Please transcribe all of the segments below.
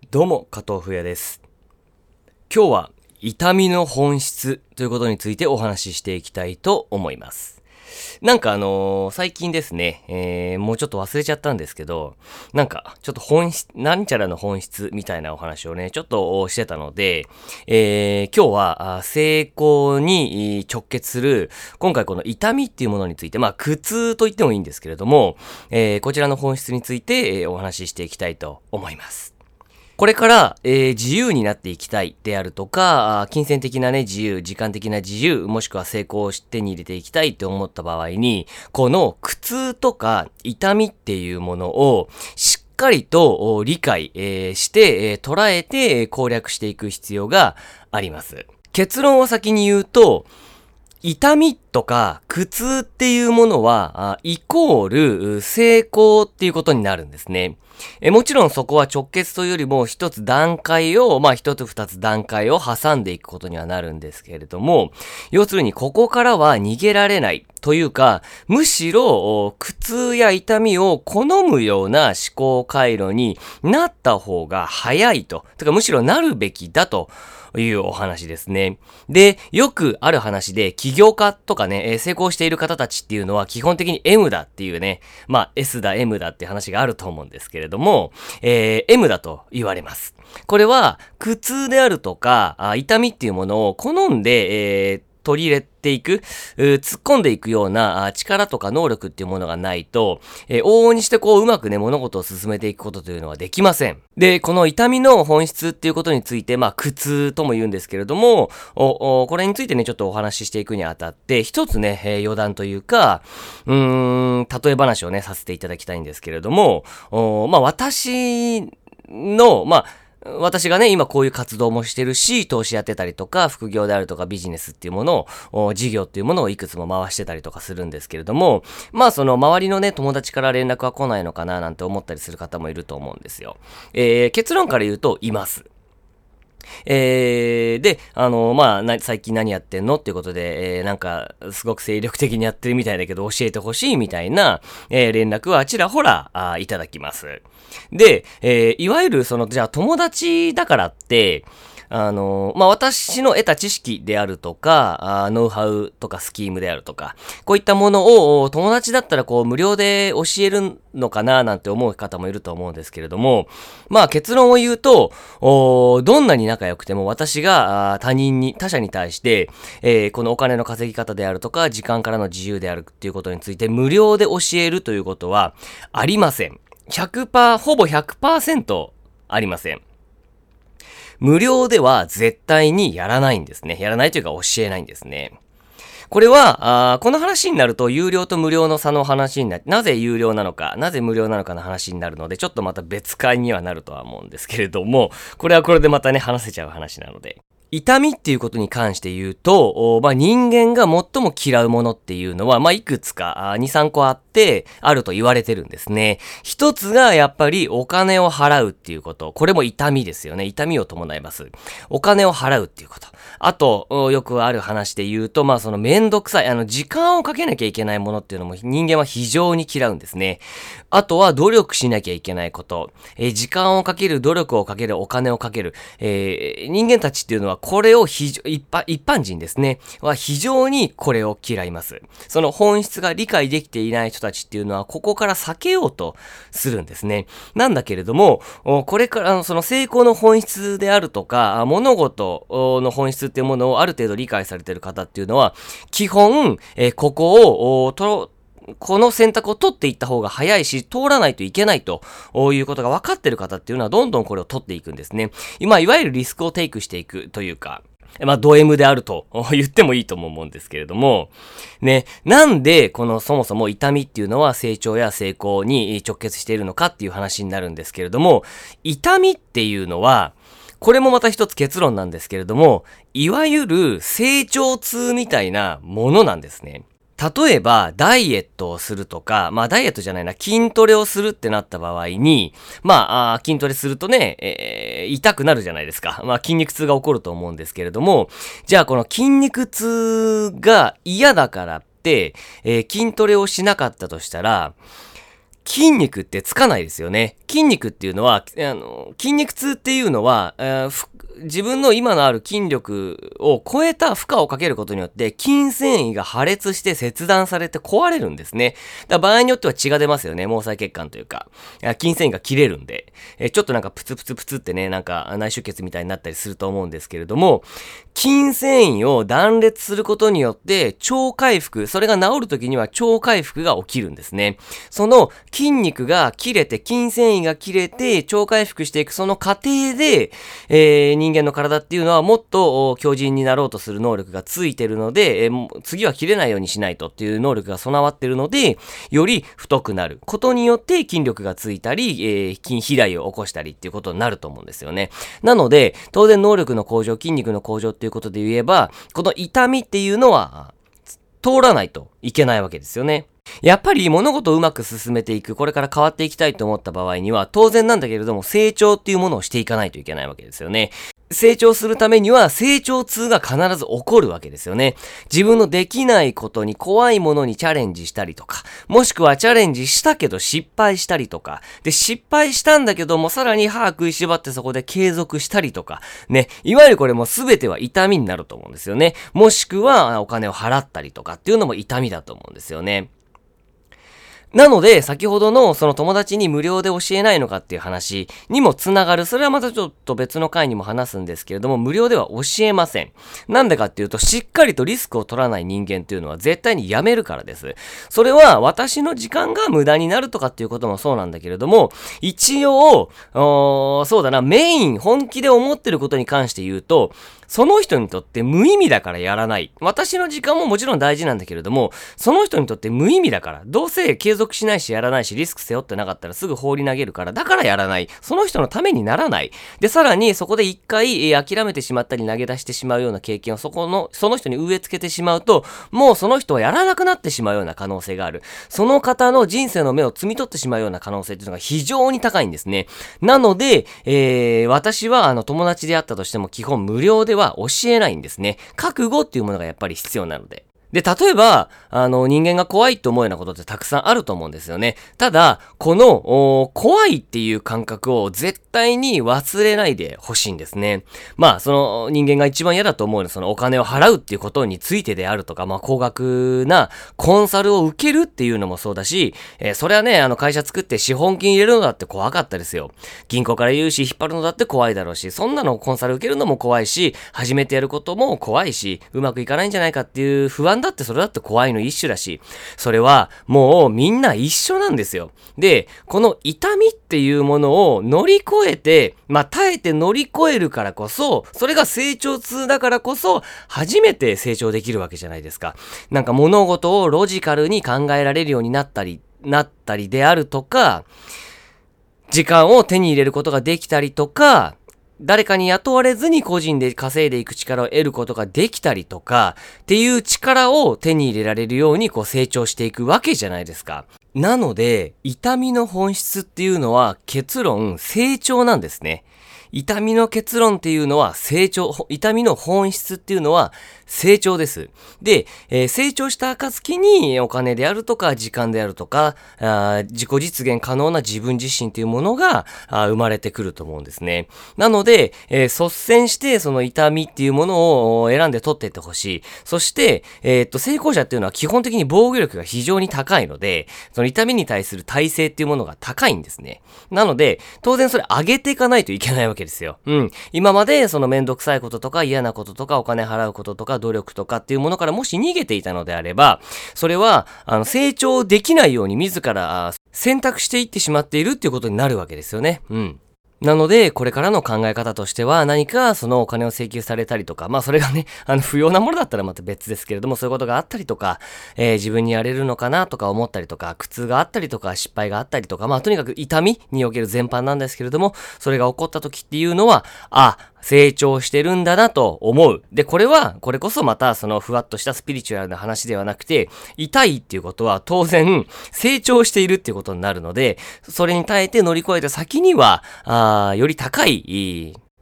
どうも、加藤風也です。今日は痛みの本質ということについてお話ししていきたいと思います。最近ですね、もうちょっと忘れちゃったんですけど、ちょっとなんちゃらの本質みたいなお話をね、ちょっとしてたので、今日は成功に直結する、今回この痛みっていうものについて、苦痛と言ってもいいんですけれども、こちらの本質について、お話ししていきたいと思います。これから、自由になっていきたいであるとか、金銭的なね、自由、時間的な自由、もしくは成功を手に入れていきたいって思った場合に、この苦痛とか痛みっていうものをしっかりと理解、して、捉えて攻略していく必要があります。結論を先に言うと、痛みとか苦痛っていうものは、イコール成功っていうことになるんですね。もちろんそこは直結というよりも一つ二つ段階を挟んでいくことにはなるんですけれども、要するにここからは逃げられないというか、むしろ苦痛や痛みを好むような思考回路になった方が早いと。てかむしろなるべきだというお話ですね。で、よくある話で起業家とかね、成功している方たちっていうのは基本的に M だっていうね、S だ M だって話があると思うんですけれども、M だと言われます。これは苦痛であるとか痛みっていうものを好んで、取り入れていく、突っ込んでいくような力とか能力っていうものがないと、往々にしてうまくね、物事を進めていくことというのはできません。で、この痛みの本質っていうことについて、苦痛とも言うんですけれども、これについてね、ちょっとお話ししていくにあたって、一つね、余談というか、例え話をね、させていただきたいんですけれども、私がね、今こういう活動もしてるし、投資やってたりとか、副業であるとかビジネスっていうものを、事業っていうものをいくつも回してたりとかするんですけれども、その周りのね、友達から連絡は来ないのかななんて思ったりする方もいると思うんですよ。結論から言うと、います。で、最近何やってんのっていうことで、すごく精力的にやってるみたいだけど、教えてほしいみたいな、連絡はちらほら、いただきます。で、いわゆるじゃあ友達だからって、私の得た知識であるとか、ノウハウとかスキームであるとか、こういったものを友達だったら無料で教えるのかななんて思う方もいると思うんですけれども、結論を言うと、どんなに仲良くても私が他者に対して、このお金の稼ぎ方であるとか、時間からの自由であるっていうことについて無料で教えるということはありません。ほぼ 100% ありません。無料では絶対にやらないんですね。やらないというか教えないんですね。これは、この話になると、有料と無料の差の話になって、なぜ有料なのか、なぜ無料なのかの話になるので、ちょっとまた別会にはなるとは思うんですけれども、これはこれでまたね、話せちゃう話なので。痛みっていうことに関して言うと、人間が最も嫌うものっていうのは、いくつか、2、3個あると言われてるんですね。一つが、やっぱりお金を払うっていうこと。これも痛みですよね。痛みを伴います。お金を払うっていうこと。あと、よくある話で言うと、めんどくさい、時間をかけなきゃいけないものっていうのも人間は非常に嫌うんですね。あとは、努力しなきゃいけないこと。時間をかける、努力をかける、お金をかける。人間たちっていうのは、これを一般人ですね。は非常にこれを嫌います。その本質が理解できていない人たちっていうのは、ここから避けようとするんですね。なんだけれども、これからその成功の本質であるとか、物事の本質っていうものをある程度理解されている方っていうのは、基本、この選択を取っていった方が早いし、通らないといけないということが分かっている方っていうのはどんどんこれを取っていくんですね。いわゆるリスクをテイクしていくというか、ド M であると言ってもいいと思うんですけれども、ね、なんでそもそも痛みっていうのは成長や成功に直結しているのかっていう話になるんですけれども、痛みっていうのは、これもまた一つ結論なんですけれども、いわゆる成長痛みたいなものなんですね。例えば、ダイエットをするとか、ダイエットじゃないな、筋トレをするってなった場合に、筋トレするとね、痛くなるじゃないですか。筋肉痛が起こると思うんですけれども、じゃあこの筋肉痛が嫌だからって、筋トレをしなかったとしたら、 筋肉ってつかないですよね。筋肉っていうのは、筋肉痛っていうのは、自分の今のある筋力を超えた負荷をかけることによって筋繊維が破裂して切断されて壊れるんですね。だから場合によっては血が出ますよね。毛細血管というか。筋繊維が切れるんで。ちょっとなんかプツプツプツってね、なんか内出血みたいになったりすると思うんですけれども、筋繊維を断裂することによって超回復、それが治るときには超回復が起きるんですね。その筋肉が切れて、筋繊維が切れて超回復していくその過程で、人間の体っていうのはもっと強靭になろうとする能力がついてるので、次は切れないようにしないとっていう能力が備わってるので、より太くなることによって筋力がついたり、筋肥大を起こしたりっていうことになると思うんですよね。なので、当然能力の向上、筋肉の向上っていうことで言えば、この痛みっていうのは通らないといけないわけですよね。やっぱり物事をうまく進めていく、これから変わっていきたいと思った場合には、当然なんだけれども成長っていうものをしていかないといけないわけですよね。成長するためには成長痛が必ず起こるわけですよね。自分のできないことに怖いものにチャレンジしたりとか、もしくはチャレンジしたけど失敗したりとか、で失敗したんだけどもさらに歯食いしばってそこで継続したりとか、ね、いわゆるこれも全ては痛みになると思うんですよね。もしくはお金を払ったりとかっていうのも痛みだと思うんですよね。なので、先ほどのその友達に無料で教えないのかっていう話にもつながる。それはまたちょっと別の回にも話すんですけれども、無料では教えません。なんでかっていうと、しっかりとリスクを取らない人間っていうのは絶対にやめるからです。それは私の時間が無駄になるとかっていうこともそうなんだけれども、一応、そうだな、メイン、本気で思ってることに関して言うと、その人にとって無意味だからやらない。私の時間ももちろん大事なんだけれども、その人にとって無意味だから。どうせ継続しないしやらないし、リスク背負ってなかったらすぐ放り投げるから、だからやらない。その人のためにならない。で、さらにそこで一回、諦めてしまったり投げ出してしまうような経験をその人に植え付けてしまうと、もうその人はやらなくなってしまうような可能性がある。その方の人生の目を摘み取ってしまうような可能性っていうのが非常に高いんですね。なので、私は友達であったとしても基本無料では教えないんですね。覚悟っていうものがやっぱり必要なので。で、例えば、人間が怖いと思うようなことってたくさんあると思うんですよね。ただ、この、怖いっていう感覚を絶対に忘れないでほしいんですね。まあ、その人間が一番嫌だと思うのは、そのお金を払うっていうことについてであるとか、まあ、高額なコンサルを受けるっていうのもそうだし、それはね、会社作って資本金入れるのだって怖かったですよ。銀行から融資引っ張るのだって怖いだろうし、そんなのコンサル受けるのも怖いし、初めてやることも怖いし、うまくいかないんじゃないかっていう不安だってそれだって怖いの一種だし、それはもうみんな一緒なんですよ。で、この痛みっていうものを乗り越えて、まあ耐えて乗り越えるからこそ、それが成長痛だからこそ、初めて成長できるわけじゃないですか。なんか物事をロジカルに考えられるようになったりであるとか、時間を手に入れることができたりとか、誰かに雇われずに個人で稼いでいく力を得ることができたりとかっていう力を手に入れられるように成長していくわけじゃないですか。なので、痛みの本質っていうのは結論成長なんですね。痛みの結論っていうのは成長、痛みの本質っていうのは成長です。で、成長した暁にお金であるとか時間であるとか、自己実現可能な自分自身っていうものが生まれてくると思うんですね。なので、率先してその痛みっていうものを選んで取っていってほしい。そして、成功者っていうのは基本的に防御力が非常に高いので、その痛みに対する耐性っていうものが高いんですね。なので、当然それ上げていかないといけないわけですよ。今までそのめんどくさいこととか嫌なこととかお金払うこととか努力とかっていうものからもし逃げていたのであれば、それは成長できないように自ら選択していってしまっているっていうことになるわけですよね。なので、これからの考え方としては、何かそのお金を請求されたりとか、まあそれがね、不要なものだったらまた別ですけれども、そういうことがあったりとか、自分にやれるのかなとか思ったりとか、苦痛があったりとか、失敗があったりとか、まあとにかく痛みにおける全般なんですけれども、それが起こった時っていうのは、成長してるんだなと思う。で、これこそまたそのふわっとしたスピリチュアルな話ではなくて、痛いっていうことは当然成長しているっていうことになるので、それに耐えて乗り越えた先には、より高い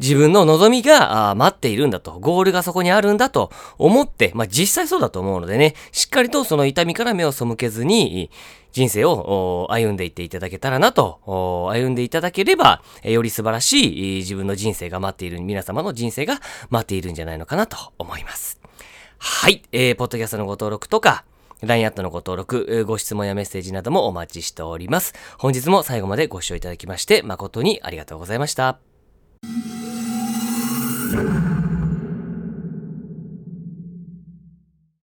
自分の望みが待っているんだと、ゴールがそこにあるんだと思って、実際そうだと思うのでね、しっかりとその痛みから目を背けずに、人生を歩んでいっていただけたらなと、歩んでいただければ、より素晴らしい自分の人生が待っている、皆様の人生が待っているんじゃないのかなと思います。はい、ポッドキャストのご登録とか、LINE アットのご登録、ご質問やメッセージなどもお待ちしております。本日も最後までご視聴いただきまして、誠にありがとうございました。